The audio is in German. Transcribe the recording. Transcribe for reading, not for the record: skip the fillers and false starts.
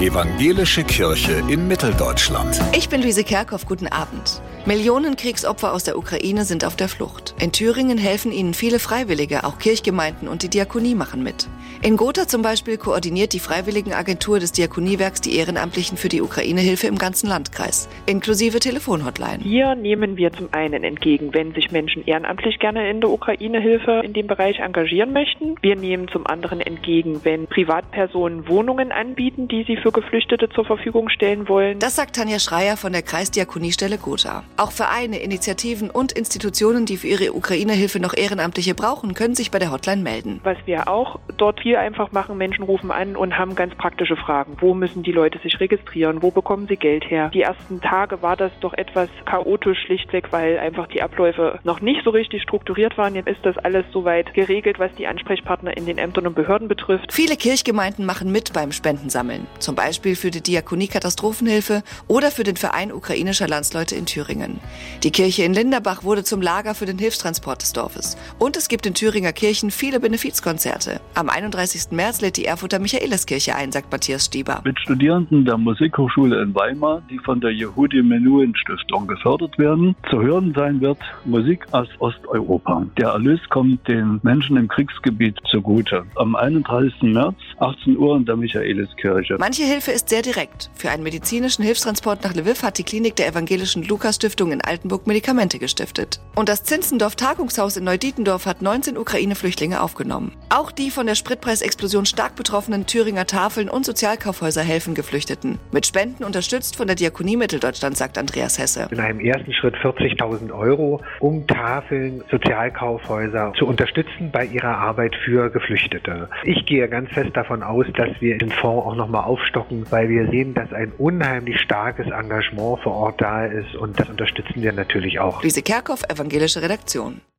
Evangelische Kirche in Mitteldeutschland. Ich bin Luise Kerkhoff, guten Abend. Millionen Kriegsopfer aus der Ukraine sind auf der Flucht. In Thüringen helfen ihnen viele Freiwillige, auch Kirchgemeinden und die Diakonie machen mit. In Gotha zum Beispiel koordiniert die Freiwilligenagentur des Diakoniewerks die Ehrenamtlichen für die Ukraine-Hilfe im ganzen Landkreis, inklusive Telefonhotline. Hier nehmen wir zum einen entgegen, wenn sich Menschen ehrenamtlich gerne in der Ukraine-Hilfe in dem Bereich engagieren möchten. Wir nehmen zum anderen entgegen, wenn Privatpersonen Wohnungen anbieten, die sie für Geflüchtete zur Verfügung stellen wollen. Das sagt Tanja Schreier von der Kreisdiakoniestelle Gotha. Auch Vereine, Initiativen und Institutionen, die für ihre Ukraine-Hilfe noch Ehrenamtliche brauchen, können sich bei der Hotline melden. Was wir auch dort hier einfach machen, Menschen rufen an und haben ganz praktische Fragen. Wo müssen die Leute sich registrieren? Wo bekommen sie Geld her? Die ersten Tage war das doch etwas chaotisch, schlichtweg, weil einfach die Abläufe noch nicht so richtig strukturiert waren. Jetzt ist das alles soweit geregelt, was die Ansprechpartner in den Ämtern und Behörden betrifft. Viele Kirchgemeinden machen mit beim Spendensammeln. Zum Beispiel für die Diakonie Katastrophenhilfe oder für den Verein ukrainischer Landsleute in Thüringen. Die Kirche in Linderbach wurde zum Lager für den Hilfstransport des Dorfes. Und es gibt in Thüringer Kirchen viele Benefizkonzerte. Am 31. März lädt die Erfurter Michaeliskirche ein, sagt Matthias Stieber. Mit Studierenden der Musikhochschule in Weimar, die von der Yehudi Menuhin Stiftung gefördert werden, zu hören sein wird Musik aus Osteuropa. Der Erlös kommt den Menschen im Kriegsgebiet zugute. Am 31. März, 18 Uhr in der Michaeliskirche. Manche Hilfe ist sehr direkt. Für einen medizinischen Hilfstransport nach Lwiw hat die Klinik der evangelischen Lukas-Stiftung in Altenburg Medikamente gestiftet. Und das Zinzendorf-Tagungshaus in Neudietendorf hat 19 Ukraine-Flüchtlinge aufgenommen. Auch die von der Spritpreisexplosion stark betroffenen Thüringer Tafeln und Sozialkaufhäuser helfen Geflüchteten. Mit Spenden unterstützt von der Diakonie Mitteldeutschland, sagt Andreas Hesse. In einem ersten Schritt 40.000 €, um Tafeln, Sozialkaufhäuser zu unterstützen bei ihrer Arbeit für Geflüchtete. Ich gehe ganz fest davon aus, dass wir den Fonds auch nochmal aufstocken, weil wir sehen, dass ein unheimlich starkes Engagement vor Ort da ist und das unterstützen wir natürlich auch. Luise Kerkhoff, evangelische Redaktion.